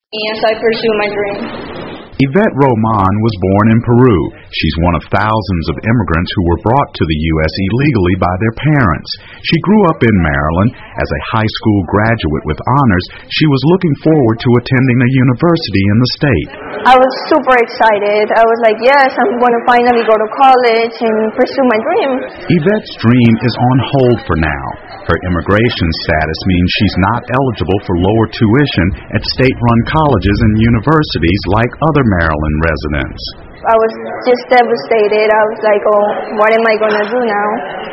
as I pursue my dream. Yvette Roman was born in Peru. She's one of thousands of immigrants who were brought to the U.S. illegally by their parents. She grew up in Maryland. As a high school graduate with honors, she was looking forward to attending a university in the state. I was super excited. I was like, yes, I'm going to finally go to college and pursue my dream. Yvette's dream is on hold for now. Her immigration status means she's not eligible for lower tuition at state-run colleges and universities like other Maryland residents. I was just devastated. I was like, oh, what am I going to do now?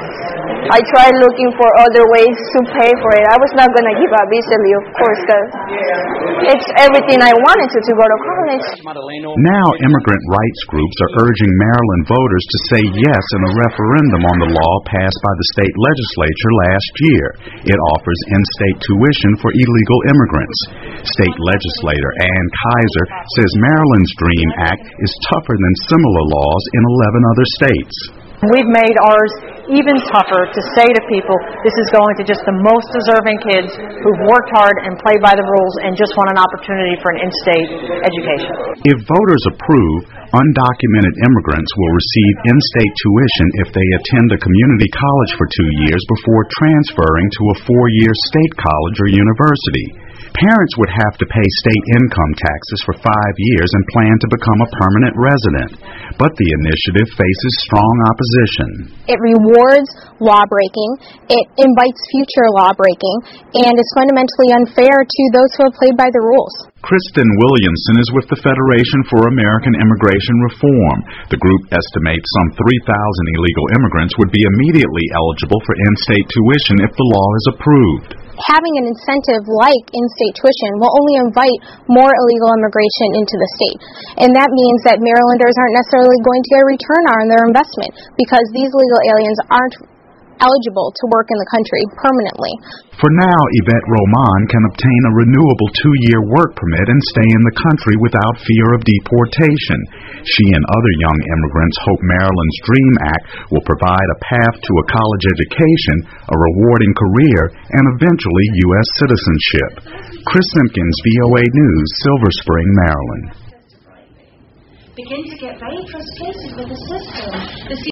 I tried looking for other ways to pay for it. I was not going to give up easily, of course, because it's everything I wanted to go to college. Now, immigrant rights groups are urging Maryland voters to say yes in a referendum on the law passed by the state legislature last year. It offers in-state tuition for illegal immigrants. State legislator Ann Kaiser says Maryland's DREAM Act is tougher than similar laws in 11 other states. We've made ours even tougher to say to people, this is going to just the most deserving kids who've worked hard and played by the rules and just want an opportunity for an in-state education. If voters approve, undocumented immigrants will receive in-state tuition if they attend a community college for 2 years before transferring to a 4-year state college or university. Parents would have to pay state income taxes for 5 years and plan to become a permanent resident. But the initiative faces strong opposition. It rewards lawbreaking, it invites future lawbreaking, and is fundamentally unfair to those who have played by the rules. Kristen Williamson is with the Federation for American Immigration Reform. The group estimates some 3,000 illegal immigrants would be immediately eligible for in-state tuition if the law is approved. Having an incentive like in-state tuition will only invite more illegal immigration into the state. And that means that Marylanders aren't necessarily going to get a return on their investment because these legal aliens aren't eligible to work in the country permanently. For now, Yvette Roman can obtain a renewable 2-year work permit and stay in the country without fear of deportation. She and other young immigrants hope Maryland's DREAM Act will provide a path to a college education, a rewarding career, and eventually U.S. citizenship. Chris Simpkins, VOA News, Silver Spring, Maryland. Begin to get very frustrated with the system.